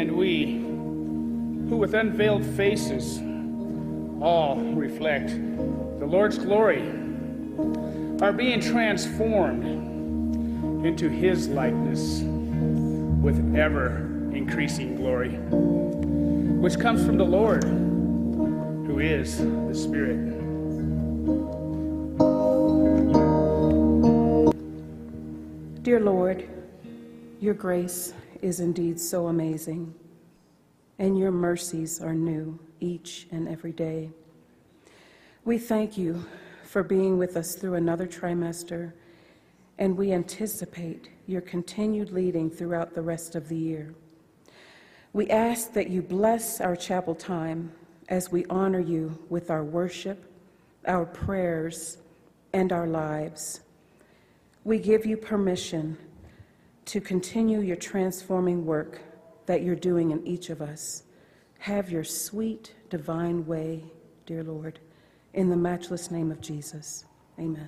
And we, who with unveiled faces all reflect the Lord's glory, are being transformed into His likeness with ever-increasing glory, which comes from the Lord, who is the Spirit. Dear Lord, your grace is indeed so amazing, and your mercies are new each and every day. We thank you for being with us through another trimester, and we anticipate your continued leading throughout the rest of the year. We ask that you bless our chapel time as we honor you with our worship, our prayers, and our lives. We give you permission to continue your transforming work that you're doing in each of us. Have your sweet, divine way, dear Lord, in the matchless name of Jesus. Amen.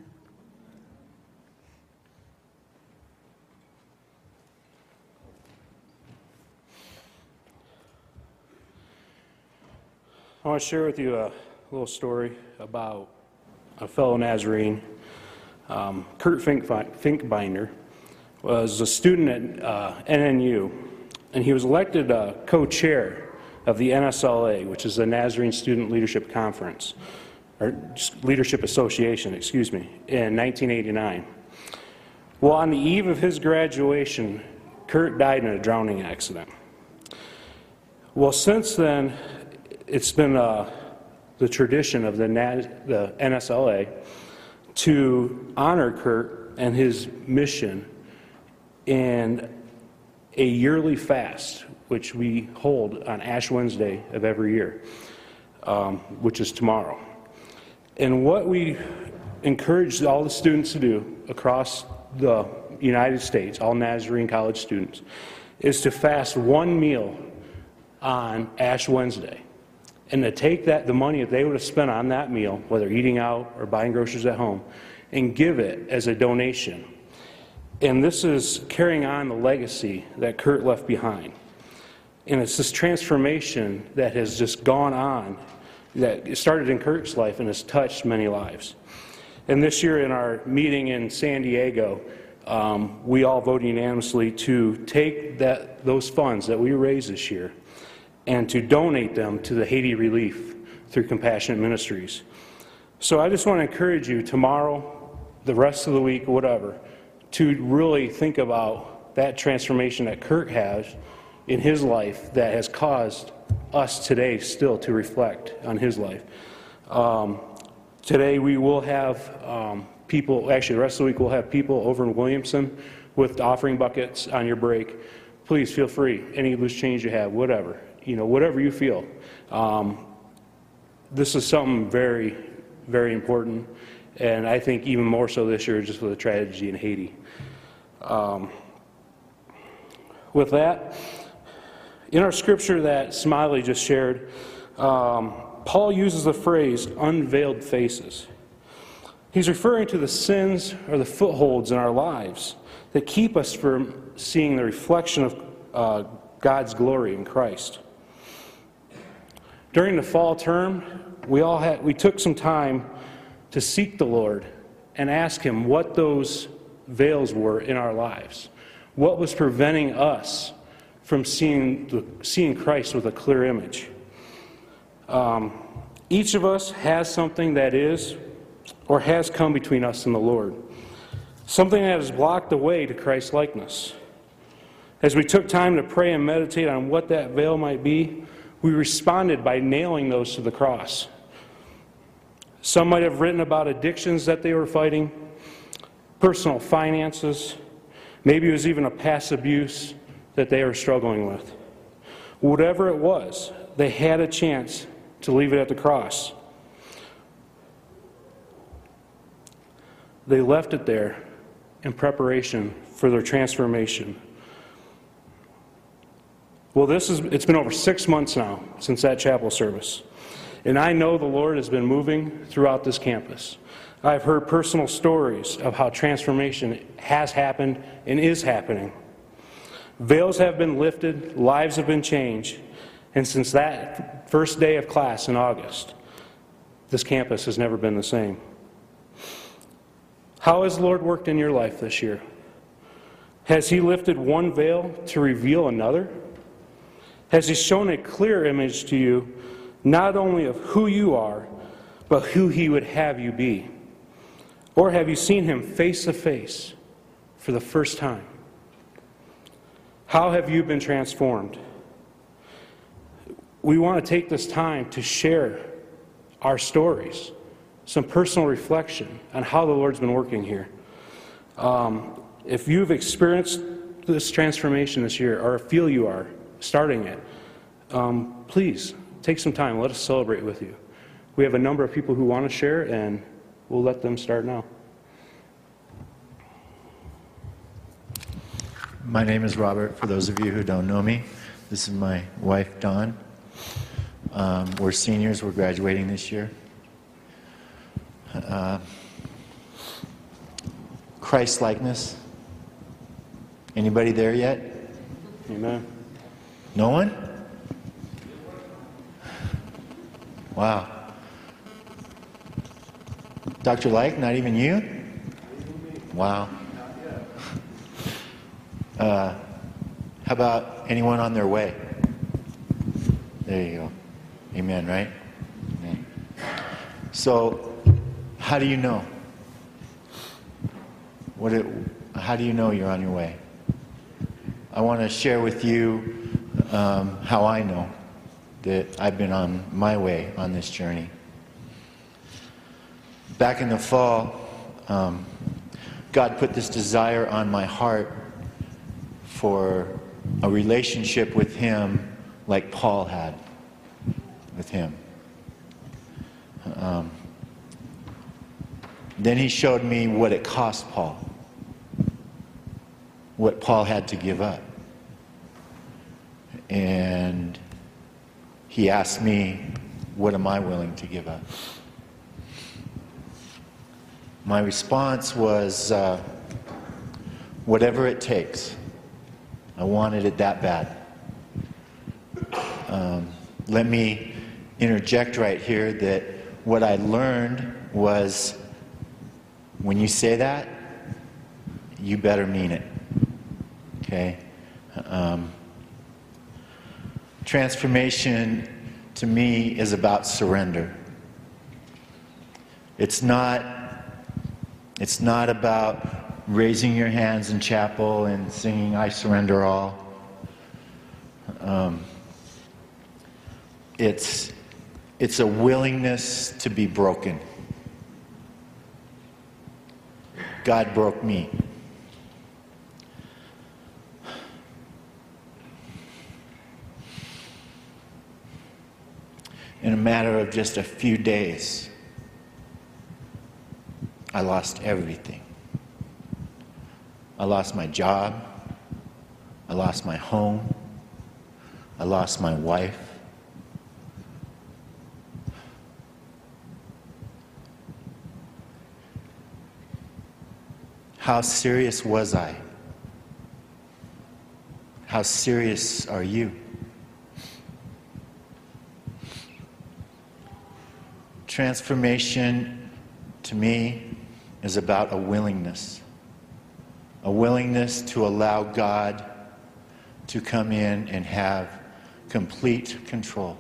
I want to share with you a little story about a fellow Nazarene. Kurt Finkbinder was a student at NNU, and he was elected co-chair of the NSLA, which is the Nazarene Student Leadership Conference, or Leadership Association, in 1989. Well, on the eve of his graduation, Kurt died in a drowning accident. Well, since then, it's been the tradition of the NSLA to honor Kurt and his mission in a yearly fast, which we hold on Ash Wednesday of every year, which is tomorrow. And what we encourage all the students to do across the United States, all Nazarene College students, is to fast one meal on Ash Wednesday, and to take the money that they would have spent on that meal, whether eating out or buying groceries at home, and give it as a donation. And this is carrying on the legacy that Kurt left behind. And it's this transformation that has just gone on, that started in Kurt's life and has touched many lives. And this year in our meeting in San Diego, we all voted unanimously to take those funds that we raised this year and to donate them to the Haiti relief through Compassionate Ministries. So I just want to encourage you tomorrow, the rest of the week, whatever, to really think about that transformation that Kurt has in his life that has caused us today still to reflect on his life. Today we will have people, actually the rest of the week we'll have people over in Williamson with offering buckets on your break. Please feel free, any loose change you have, whatever. Whatever you feel. This is something very, very important, and I think even more so this year just with the tragedy in Haiti. With that, in our scripture that Smiley just shared, Paul uses the phrase unveiled faces. He's referring to the sins or the footholds in our lives that keep us from seeing the reflection of God's glory in Christ. During the fall term, we took some time to seek the Lord and ask Him what those veils were in our lives. What was preventing us from seeing Christ with a clear image? Each of us has something that is or has come between us and the Lord. Something that has blocked the way to Christ's likeness. As we took time to pray and meditate on what that veil might be, we responded by nailing those to the cross. Some might have written about addictions that they were fighting, personal finances, maybe it was even a past abuse that they were struggling with. Whatever it was, they had a chance to leave it at the cross. They left it there in preparation for their transformation. Well, it's been over 6 months now since that chapel service. And I know the Lord has been moving throughout this campus. I've heard personal stories of how transformation has happened and is happening. Veils have been lifted, lives have been changed, and since that first day of class in August, this campus has never been the same. How has the Lord worked in your life this year? Has He lifted one veil to reveal another? Has He shown a clear image to you, not only of who you are, but who He would have you be? Or have you seen Him face to face for the first time? How have you been transformed? We want to take this time to share our stories, some personal reflection on how the Lord's been working here. If you've experienced this transformation this year, or feel you are starting it, please take some time. Let us celebrate with you. We have a number of people who want to share, and we'll let them start now. My name is Robert, for those of you who don't know me. This is my wife, Dawn. We're seniors, we're graduating this year. Christ-likeness. Anybody there yet? Amen. No one? Wow. Dr. Like, not even you? Wow. How about anyone on their way? There you go. Amen, right? Amen. So, how do you know? How do you know you're on your way? I want to share with you how I know that I've been on my way on this journey. Back in the fall, God put this desire on my heart for a relationship with Him like Paul had with Him. Then He showed me what it cost Paul, what Paul had to give up. And He asked me, what am I willing to give up? My response was, whatever it takes. I wanted it that bad. Let me interject right here that what I learned was, when you say that, you better mean it. Okay? Transformation to me is about surrender. It's not about raising your hands in chapel and singing I surrender all. It's a willingness to be broken. God broke me. In a matter of just a few days, I lost everything. I lost my job. I lost my home. I lost my wife. How serious was I? How serious are you? Transformation, to me, is about a willingness to allow God to come in and have complete control.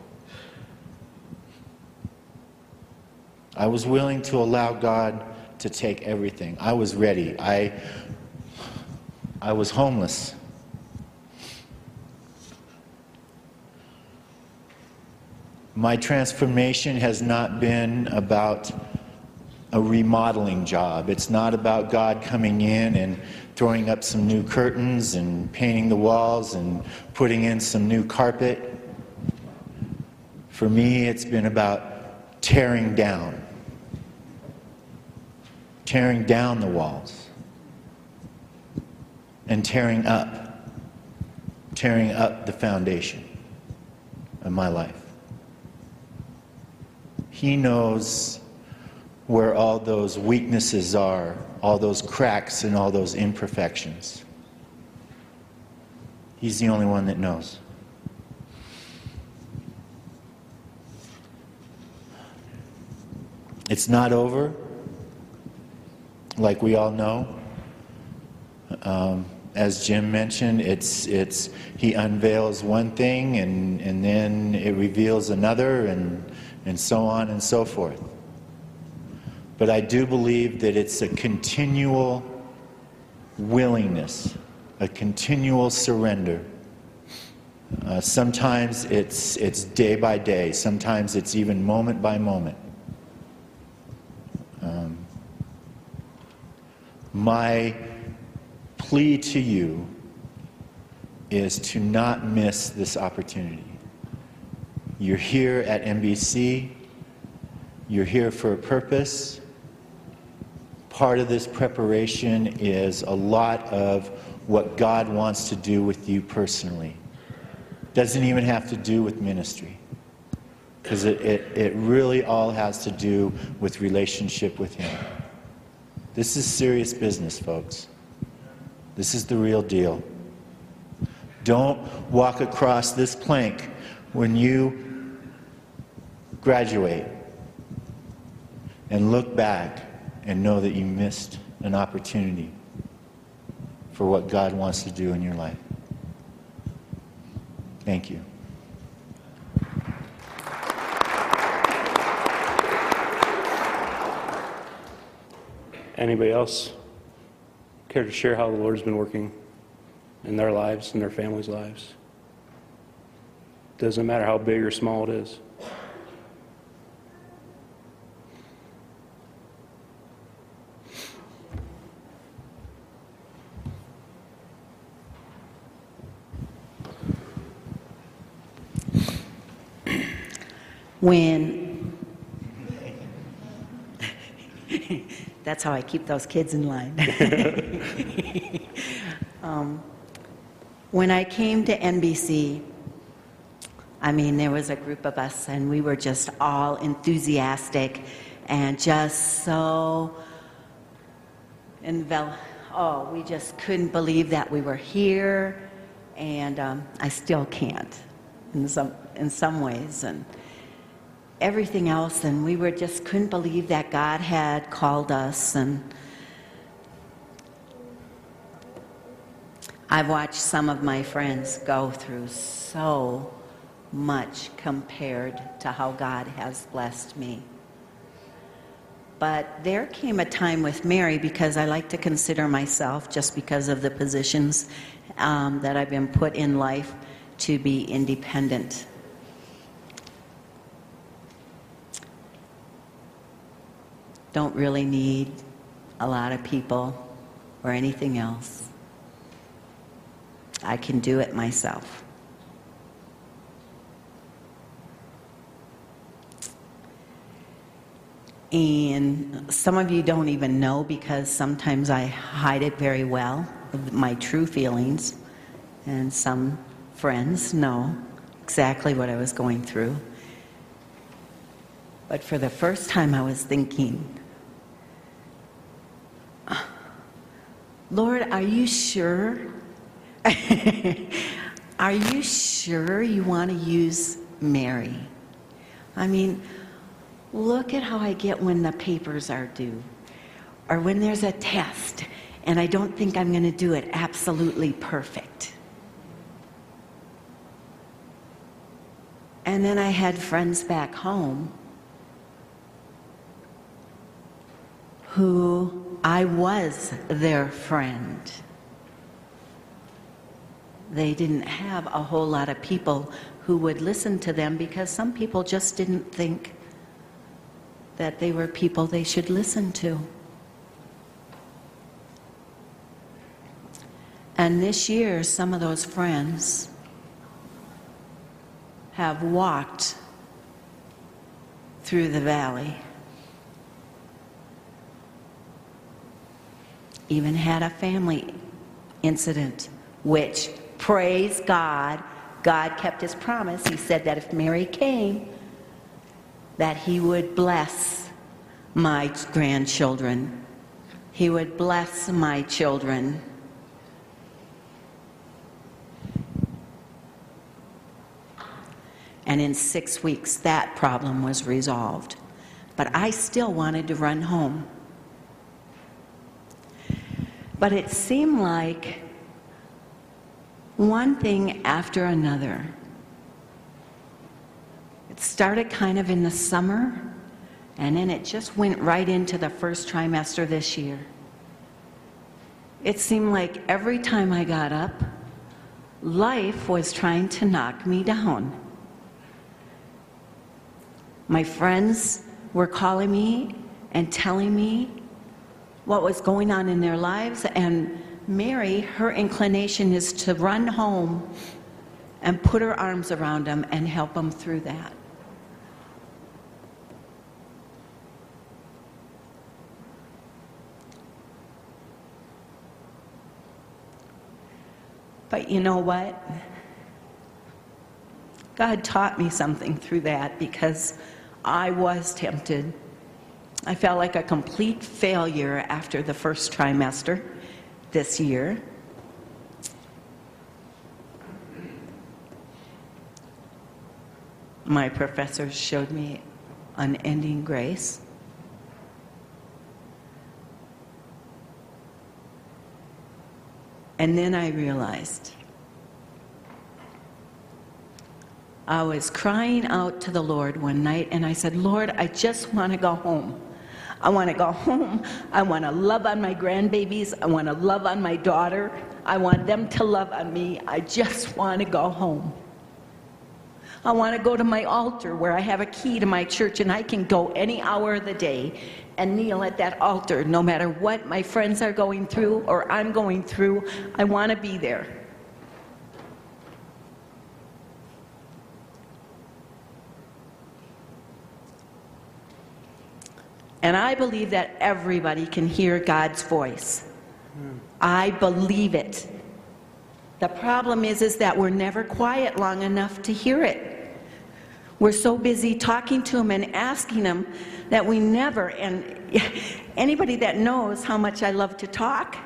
I was willing to allow God to take everything. I was ready. I was homeless. My transformation has not been about a remodeling job. It's not about God coming in and throwing up some new curtains and painting the walls and putting in some new carpet. For me, it's been about tearing down the walls and tearing up the foundation of my life. He knows where all those weaknesses are, all those cracks and all those imperfections. He's the only one that knows. It's not over, like we all know. As Jim mentioned, he unveils one thing and then it reveals another and so on and so forth. But I do believe that it's a continual willingness, a continual surrender. Sometimes it's day by day. Sometimes it's even moment by moment. My plea to you is to not miss this opportunity. You're here at NBC. You're here for a purpose. Part of this preparation is a lot of what God wants to do with you personally. Doesn't even have to do with ministry, because it really all has to do with relationship with Him. This is serious business, folks. This is the real deal. Don't walk across this plank when you graduate and look back and know that you missed an opportunity for what God wants to do in your life. Thank you. Anybody else care to share how the Lord's been working in their lives and their families' lives? Doesn't matter how big or small it is. That's how I keep those kids in line. When I came to NBC, there was a group of us, and we were just all enthusiastic and just so enveloped. Oh, we just couldn't believe that we were here, and I still can't in some ways, and everything else, and we were just couldn't believe that God had called us. And I've watched some of my friends go through so much compared to how God has blessed me. But there came a time with Mary, because I like to consider myself, just because of the positions that I've been put in life, to be independent. Don't really need a lot of people or anything else. I can do it myself. And some of you don't even know, because sometimes I hide it very well, my true feelings, and some friends know exactly what I was going through. But for the first time I was thinking, Lord, are you sure? Are you sure you want to use Mary? Look at how I get when the papers are due, or when there's a test, and I don't think I'm going to do it absolutely perfect. And then I had friends back home who I was their friend. They didn't have a whole lot of people who would listen to them, because some people just didn't think that they were people they should listen to. And this year, some of those friends have walked through the valley. Even had a family incident, which, praise God, God kept His promise. He said that if Mary came, that He would bless my grandchildren. He would bless my children. And in 6 weeks, that problem was resolved. But I still wanted to run home. But it seemed like one thing after another. It started kind of in the summer, and then it just went right into the first trimester this year. It seemed like every time I got up, life was trying to knock me down. My friends were calling me and telling me what was going on in their lives, and Mary, her inclination is to run home and put her arms around them and help them through that. But you know what? God taught me something through that, because I was tempted. I felt like a complete failure after the first trimester this year. My professors showed me unending grace. And then I realized I was crying out to the Lord one night, and I said, Lord, I just want to go home. I want to go home. I want to love on my grandbabies. I want to love on my daughter. I want them to love on me. I just want to go home. I want to go to my altar where I have a key to my church, and I can go any hour of the day and kneel at that altar no matter what my friends are going through or I'm going through. I want to be there. And I believe that everybody can hear God's voice. I believe it. The problem is that we're never quiet long enough to hear it. We're so busy talking to Him and asking Him that we never, and anybody that knows how much I love to talk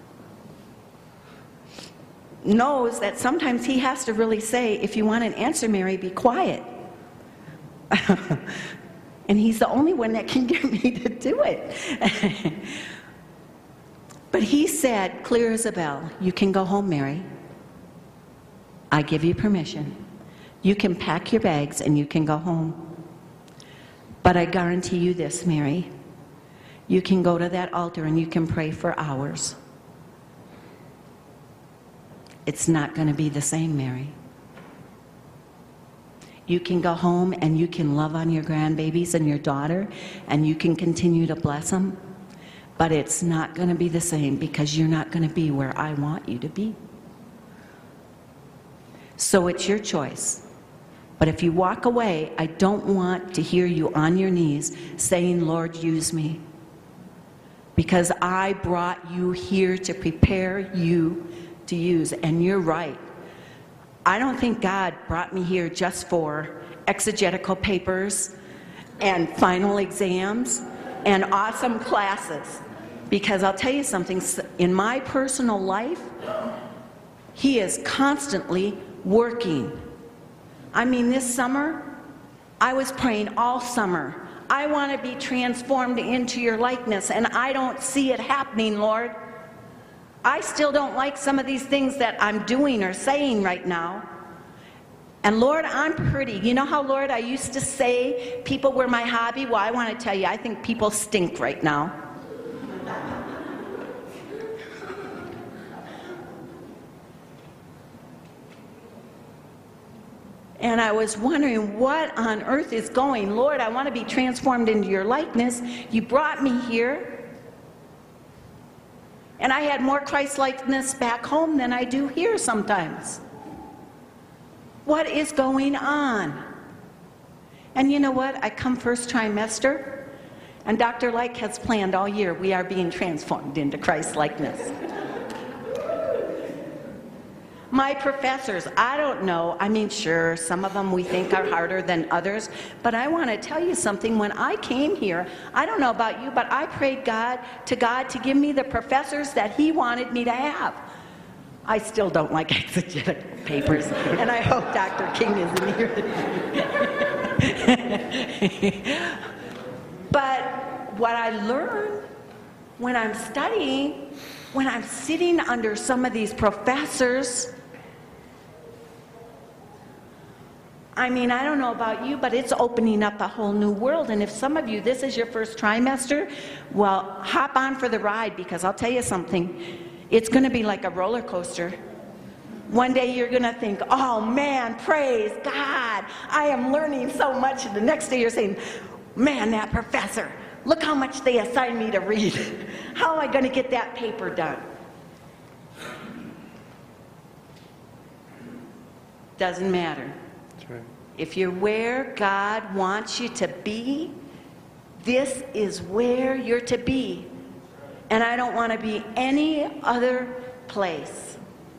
knows that sometimes He has to really say, if you want an answer, Mary, be quiet. And He's the only one that can get me to do it. But He said, clear as a bell, you can go home, Mary. I give you permission. You can pack your bags and you can go home. But I guarantee you this, Mary. You can go to that altar and you can pray for hours. It's not going to be the same, Mary. You can go home and you can love on your grandbabies and your daughter, and you can continue to bless them. But it's not going to be the same, because you're not going to be where I want you to be. So it's your choice. But if you walk away, I don't want to hear you on your knees saying, Lord, use me. Because I brought you here to prepare you to use. And you're right. I don't think God brought me here just for exegetical papers and final exams and awesome classes. Because I'll tell you something, in my personal life, He is constantly working. I mean, this summer, I was praying all summer. I want to be transformed into your likeness, and I don't see it happening, Lord. I still don't like some of these things that I'm doing or saying right now. And Lord, I'm pretty. You know how, Lord, I used to say people were my hobby? Well, I want to tell you, I think people stink right now. And I was wondering, what on earth is going? Lord, I want to be transformed into your likeness. You brought me here. And I had more Christ-likeness back home than I do here sometimes. What is going on? And you know what? I come first trimester, and Dr. Like has planned all year, we are being transformed into Christ-likeness. My professors, I don't know. I mean, sure, some of them we think are harder than others, but I want to tell you something. When I came here, I don't know about you, but I prayed God to give me the professors that He wanted me to have. I still don't like exegetical papers, and I hope Dr. King isn't here. But what I learn when I'm studying, when I'm sitting under some of these professors, I mean, I don't know about you, but it's opening up a whole new world. And if some of you, this is your first trimester, well, hop on for the ride, because I'll tell you something. It's going to be like a roller coaster. One day you're going to think, oh man, praise God, I am learning so much. And the next day you're saying, man, that professor, look how much they assigned me to read. How am I going to get that paper done? Doesn't matter. That's right. If you're where God wants you to be, this is where you're to be. And I don't want to be any other place.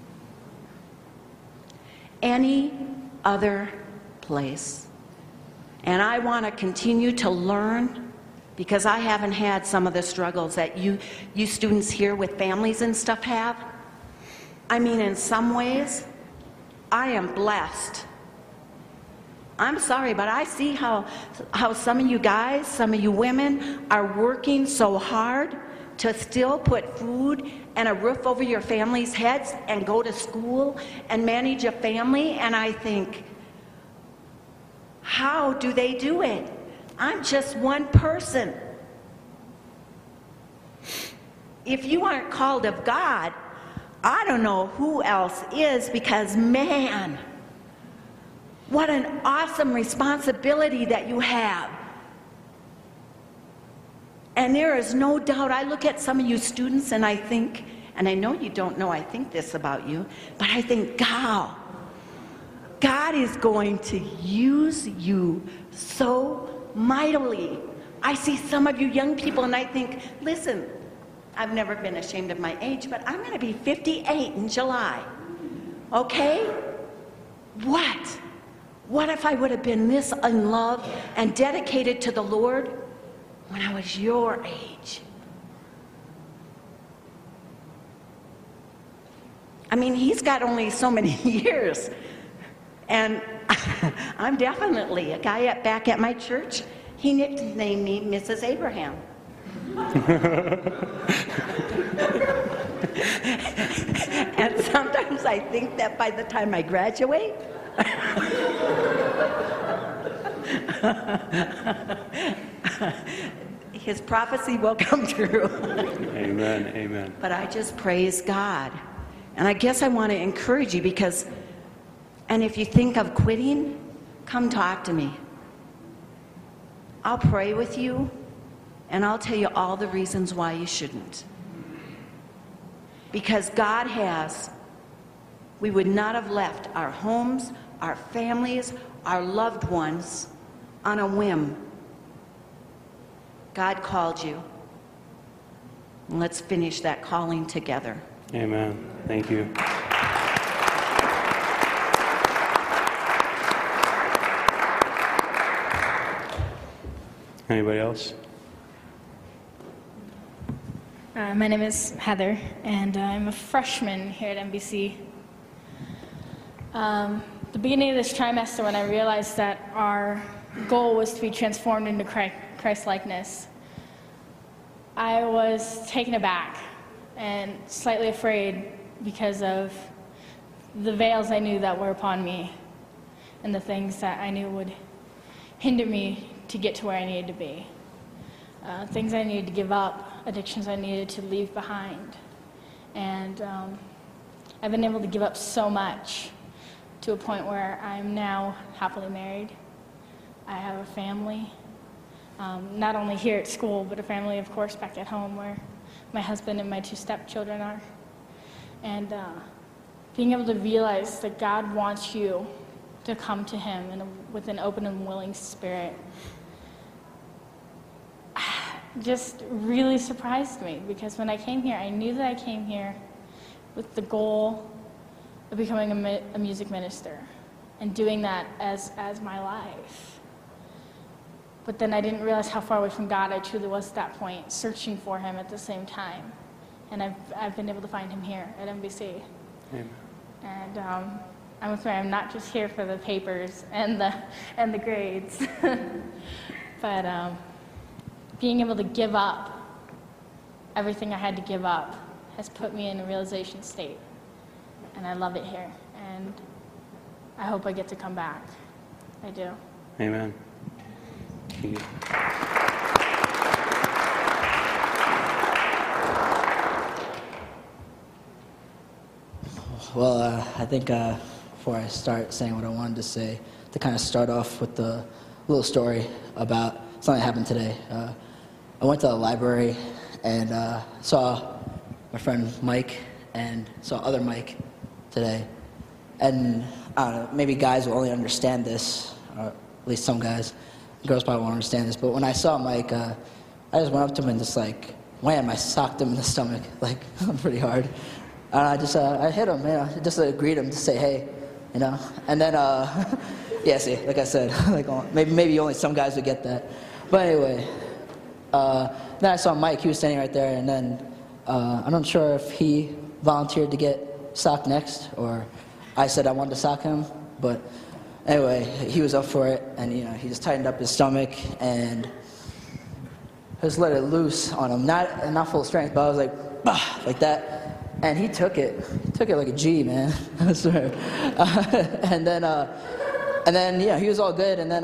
Any other place. And I want to continue to learn, because I haven't had some of the struggles that you students here with families and stuff have. I mean, in some ways, I am blessed. I'm sorry, but I see how some of you guys, some of you women are working so hard to still put food and a roof over your family's heads and go to school and manage a family. And I think, how do they do it? I'm just one person. If you aren't called of God, I don't know who else is, because man, what an awesome responsibility that you have. And there is no doubt, I look at some of you students and I think, and I know you don't know I think this about you, but I think, God is going to use you so mightily. I see some of you young people and I think, listen, I've never been ashamed of my age, but I'm going to be 58 in July. Okay? What if I would have been this in love and dedicated to the Lord when I was your age? I mean, he's got only so many years. And I'm definitely a guy back at my church. He nicknamed me Mrs. Abraham. And sometimes I think that by the time I graduate, his prophecy will come true. Amen, amen. But I just praise God. And I guess I want to encourage you, because, and if you think of quitting, come talk to me. I'll pray with you, and I'll tell you all the reasons why you shouldn't. Because God has, we would not have left our homes, our families, our loved ones on a whim. God called you. And let's finish that calling together. Amen. Thank you. Anybody else? My name is Heather, and I'm a freshman here at MBC. The beginning of this trimester, when I realized that our goal was to be transformed into Christ-likeness, I was taken aback and slightly afraid because of the veils I knew that were upon me and the things that I knew would hinder me to get to where I needed to be. Things I needed to give up, addictions I needed to leave behind. And I've been able to give up so much to a point where I'm now happily married. I have a family, not only here at school, but a family, of course, back at home where my husband and my 2 stepchildren are. And being able to realize that God wants you to come to him with an open and willing spirit just really surprised me, because when I came here, I knew that I came here with the goal of becoming a music minister and doing that as my life. But then I didn't realize how far away from God I truly was at that point, searching for him at the same time. And I've been able to find him here at MBC. Amen. And I'm sorry, I'm not just here for the papers and the grades, but being able to give up everything I had to give up has put me in a realization state, and I love it here, and I hope I get to come back. I do. Amen. Thank you. Well, I think before I start saying what I wanted to say, to kind of start off with a little story about something that happened today. I went to the library and saw my friend Mike and saw other Mike today. And I don't know, maybe guys will only understand this, or at least some guys. Girls probably won't understand this, but when I saw Mike, I just went up to him and just like, wham, I socked him in the stomach, like pretty hard. And I hit him, just to greet him, to say hey, And then, yeah, see, like I said, like maybe only some guys would get that. But anyway, then I saw Mike, he was standing right there, and then I'm not sure if he volunteered to get socked next, or I said I wanted to sock him, but anyway, he was up for it, and he just tightened up his stomach and just let it loose on him. Not full strength, but I was like, bah, like that. And he took it like a G, man. I swear. And then he was all good. And then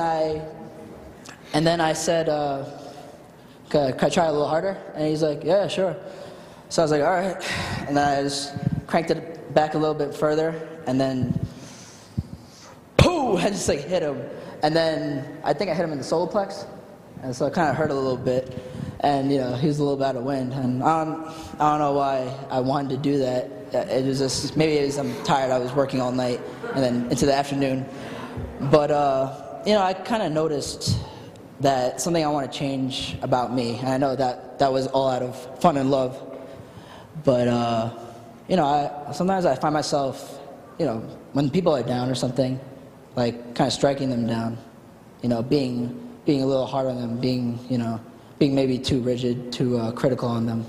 I said, can I try a little harder? And he's like, yeah, sure. So I was like, all right. And then I just cranked it back a little bit further, and then, pooh! I just like hit him. And then I think I hit him in the solar plex, and so it kind of hurt a little bit. And he was a little bit out of wind, and I don't know why I wanted to do that. It was just maybe I'm tired. I was working all night and then into the afternoon. But I kind of noticed that something I want to change about me, and I know that was all out of fun and love. But sometimes I find myself, when people are down or something, like kind of striking them down, being a little hard on them, being maybe too rigid, too critical on them,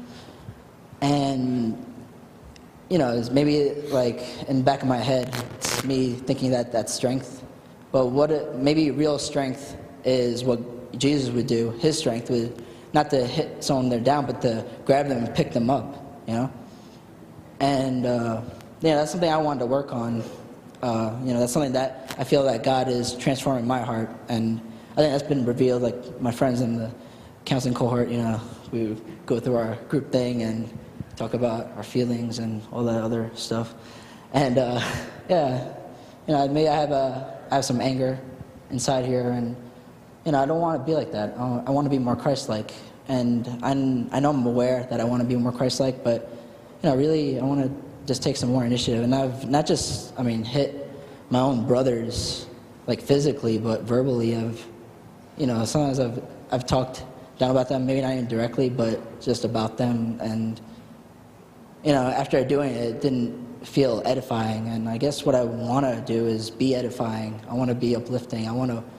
And, it's maybe like in the back of my head, it's me thinking that that's strength. But maybe real strength is what Jesus would do. His strength would not to hit someone they're down, but to grab them and pick them up, And, that's something I wanted to work on. That's something that I feel that God is transforming my heart. And I think that's been revealed, like my friends in the counseling cohort, we go through our group thing and talk about our feelings and all that other stuff. And maybe I have some anger inside here, and I don't want to be like that. I want to be more Christ-like, and I know I'm aware that I want to be more Christ-like, but really I want to just take some more initiative. And I've not just hit my own brothers like physically, but verbally. Sometimes I've talked down about them, maybe not even directly, but just about them. And, after doing it, it didn't feel edifying. And I guess what I want to do is be edifying. I want to be uplifting. I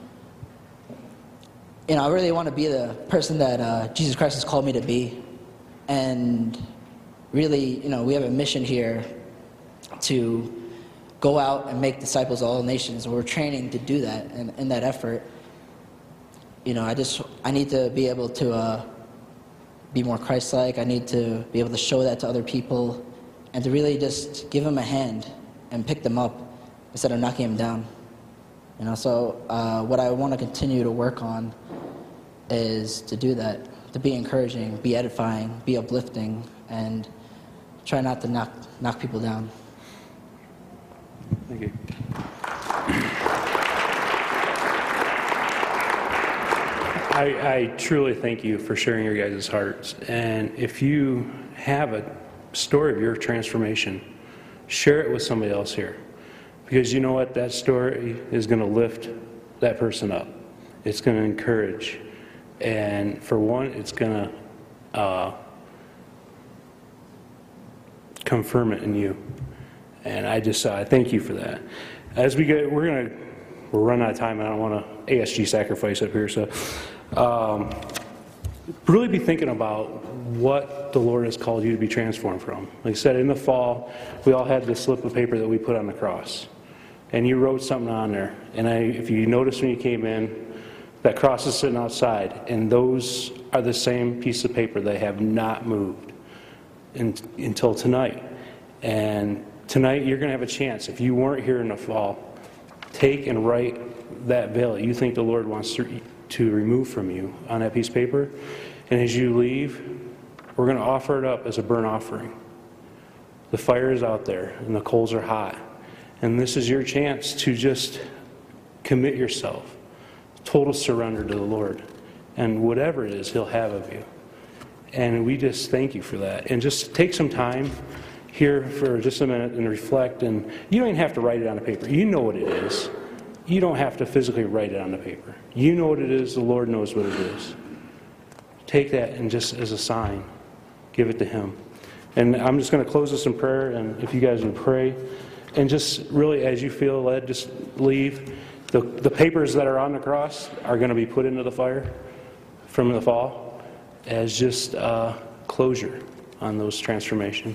really want to be the person that Jesus Christ has called me to be. And really, we have a mission here to go out and make disciples of all nations. We're training to do that, and in that effort, I need to be able to be more Christ-like. I need to be able to show that to other people, and to really just give them a hand and pick them up instead of knocking them down. So what I want to continue to work on is to do that, to be encouraging, be edifying, be uplifting, and try not to knock people down. Thank you. I truly thank you for sharing your guys' hearts. And if you have a story of your transformation, share it with somebody else here. Because you know what? That story is going to lift that person up. It's going to encourage. And for one, it's going to confirm it in you. And I thank you for that. As we get, we're running out of time, and I don't want to ASG sacrifice up here. So really be thinking about what the Lord has called you to be transformed from. Like I said, in the fall, we all had this slip of paper that we put on the cross. And you wrote something on there. And if you noticed when you came in, that cross is sitting outside. And those are the same piece of paper. They have not moved until tonight. And tonight you're going to have a chance. If you weren't here in the fall, take and write that veil that you think the Lord wants to remove from you on that piece of paper. And as you leave, we're going to offer it up as a burnt offering. The fire is out there and the coals are hot. And this is your chance to just commit yourself. Total surrender to the Lord. And whatever it is He'll have of you. And we just thank you for that. And just take some time here for just a minute and reflect. And you don't even have to write it on the paper. You know what it is. You don't have to physically write it on the paper. You know what it is. The Lord knows what it is. Take that and just as a sign, give it to Him. And I'm just going to close this in prayer. And if you guys would pray. And just really, as you feel led, just leave. The papers that are on the cross are going to be put into the fire from the fall as just closure on those transformation.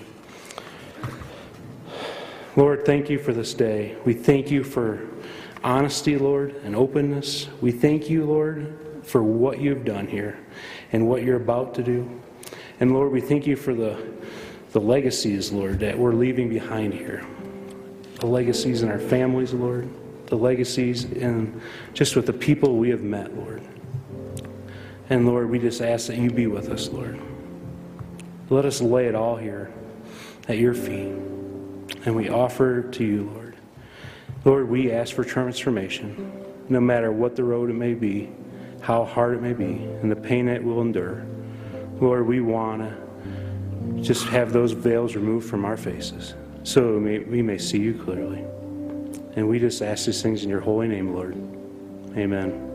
Lord, thank you for this day. We thank you for honesty, Lord, and openness. We thank you, Lord, for what you've done here and what you're about to do. And Lord, we thank you for the legacies, Lord, that we're leaving behind here. The legacies in our families, Lord. The legacies in just with the people we have met, Lord. And Lord, we just ask that you be with us, Lord. Let us lay it all here at your feet. And we offer it to you, Lord. Lord, we ask for transformation, no matter what the road it may be, how hard it may be, and the pain that we'll endure. Lord, we want to just have those veils removed from our faces so we may see you clearly. And we just ask these things in your holy name, Lord. Amen.